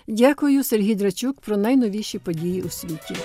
Дякую, Сергій Драчук, про найновіші події у світі.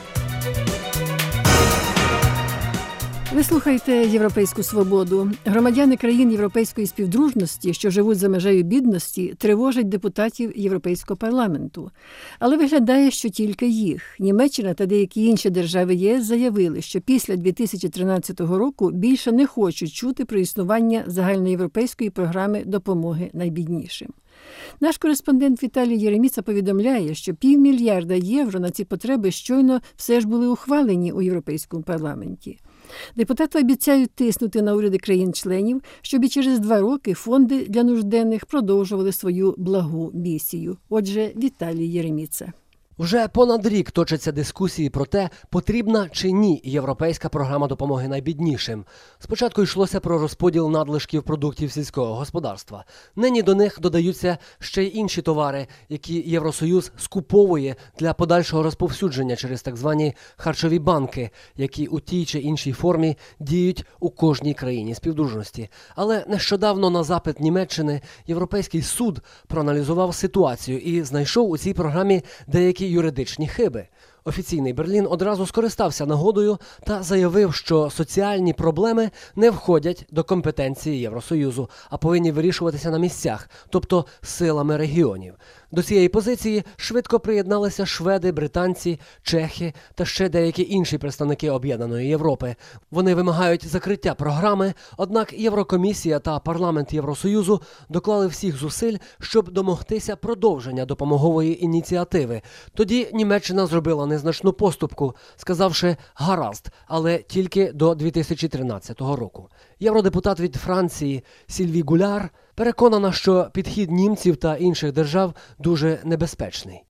Ви слухаєте «Європейську свободу». Громадяни країн Європейської співдружності, що живуть за межею бідності, тривожать депутатів Європейського парламенту. Але виглядає, що тільки їх. Німеччина та деякі інші держави ЄС заявили, що після 2013 року більше не хочуть чути про існування загальноєвропейської програми допомоги найбіднішим. Наш кореспондент Віталій Єреміца повідомляє, що 500 мільярда євро на ці потреби щойно все ж були ухвалені у Європейському парламенті. Депутати обіцяють тиснути на уряди країн-членів, щоб і через 2 роки фонди для нужденних продовжували свою благу місію. Отже, Віталій Єреміца. Вже понад рік точаться дискусії про те, потрібна чи ні європейська програма допомоги найбіднішим. Спочатку йшлося про розподіл надлишків продуктів сільського господарства. Нині до них додаються ще й інші товари, які Євросоюз скуповує для подальшого розповсюдження через так звані харчові банки, які у тій чи іншій формі діють у кожній країні співдружності. Але нещодавно на запит Німеччини Європейський суд проаналізував ситуацію і знайшов у цій програмі деякі юридичні хиби. Офіційний Берлін одразу скористався нагодою та заявив, що соціальні проблеми не входять до компетенції Євросоюзу, а повинні вирішуватися на місцях, тобто силами регіонів. До цієї позиції швидко приєдналися шведи, британці, чехи та ще деякі інші представники Об'єднаної Європи. Вони вимагають закриття програми, однак Єврокомісія та парламент Євросоюзу доклали всіх зусиль, щоб домогтися продовження допомогової ініціативи. Тоді Німеччина зробила незначну поступку, сказавши «гаразд», але тільки до 2013 року. Євродепутат від Франції Сільві Гуляр переконана, що підхід німців та інших держав дуже небезпечний.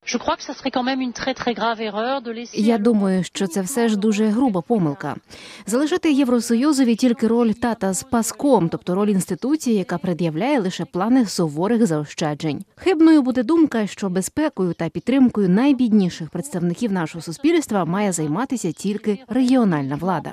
Я думаю, що це все ж дуже груба помилка. Залишити Євросоюзові тільки роль тата з паском, тобто роль інституції, яка пред'являє лише плани суворих заощаджень. Хибною буде думка, що безпекою та підтримкою найбідніших представників нашого суспільства має займатися тільки регіональна влада.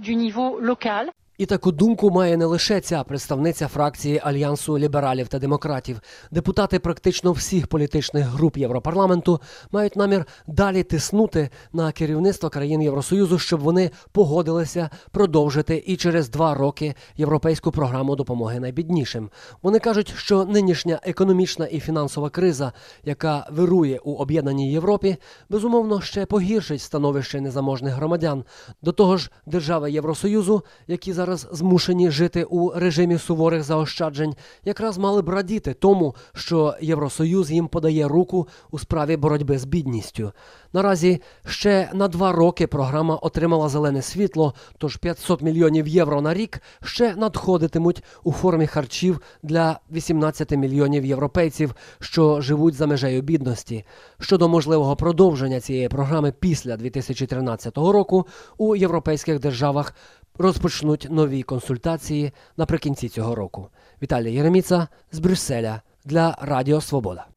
І таку думку має не лише ця представниця фракції Альянсу лібералів та демократів. Депутати практично всіх політичних груп Європарламенту мають намір далі тиснути на керівництво країн Євросоюзу, щоб вони погодилися продовжити і через 2 роки європейську програму допомоги найбіднішим. Вони кажуть, що нинішня економічна і фінансова криза, яка вирує у об'єднаній Європі, безумовно ще погіршить становище незаможних громадян. До того ж, держави Євросоюзу, які зараз змушені жити у режимі суворих заощаджень, якраз мали б радіти тому, що Євросоюз їм подає руку у справі боротьби з бідністю. Наразі ще на 2 роки програма отримала зелене світло, тож 500 мільйонів євро на рік ще надходитимуть у формі харчів для 18 мільйонів європейців, що живуть за межею бідності. Щодо можливого продовження цієї програми після 2013 року, у європейських державах розпочнуть нові консультації наприкінці цього року. Віталій Єреміца з Брюсселя для Радіо Свобода.